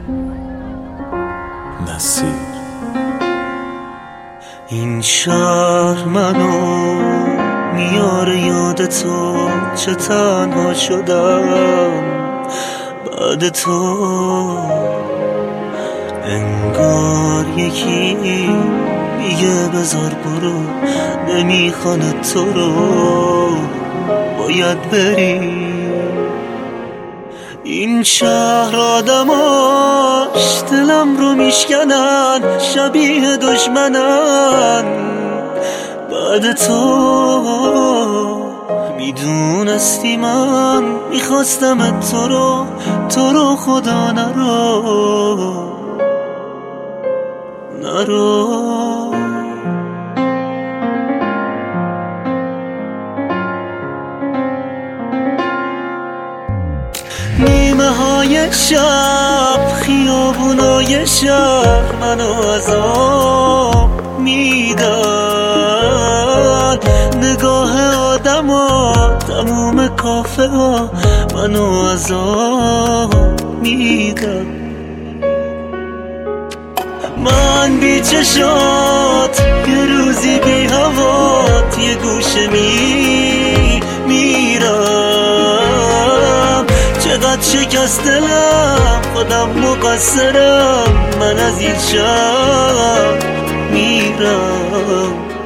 نصیر. این شهر منو میاره یاد تو، چه تنها شدم بعد تو. انگار یکی میگه بذار برو، نمیخوانه تو رو باید بری. این شهر آدماش دلم رو میشکنن، شبیه دشمنن بعد تو. میدونستی من میخواستم تو رو خدا نرو. نیمه های شب خیابونای شهر منو عذاب میدن، نگاه آدم ها تموم کافه ها منو عذاب میدن. من بی چشات یه روزی بی هوات یه گوشه میرم. چقدر شکست دلم، خودم مقصرم، من از این شهر میرم.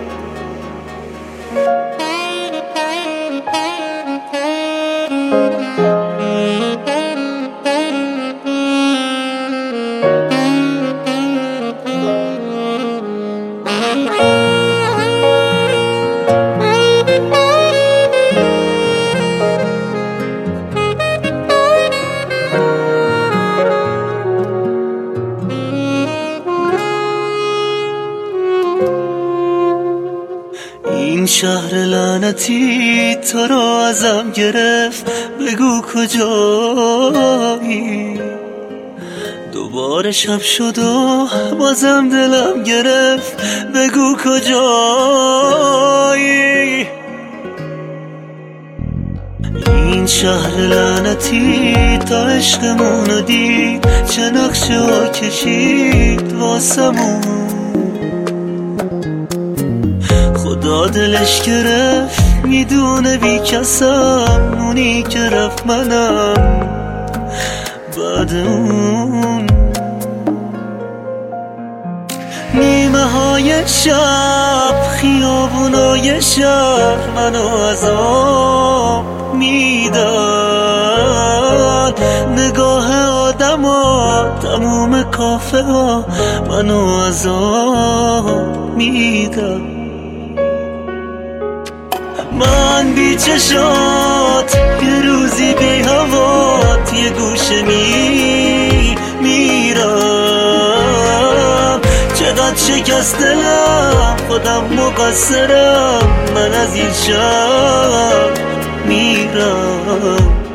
این شهر لعنتی تو رو ازم گرفت، بگو کجایی. دوباره شب شد و بازم دلم گرفت، بگو کجایی. این شهر لعنتی تا عشقمونو دید، چه نقشه ها کشید واسمون. خدا دلش گرفت، میدونه بی کسم، اونی که رفت منم بعد اون. نیمه های شب خیابونای شهر منو عذاب میدن، نگاه آدم ها تموم کافه ها منو عذاب میدن. من بی چشات یه روزی بی هوات یه گوشه میرم. چقدر شکست دلم، خودم مقصرم، من از این شهر میرم.